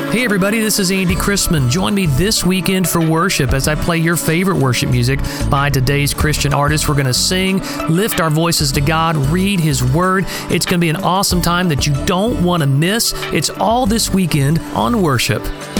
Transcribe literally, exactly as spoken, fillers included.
Hey everybody, this is Andy Chrisman. Join me this weekend for worship as I play your favorite worship music by today's Christian artists. We're going to sing, lift our voices to God, read His Word. It's going to be an awesome time that you don't want to miss. It's all this weekend on worship.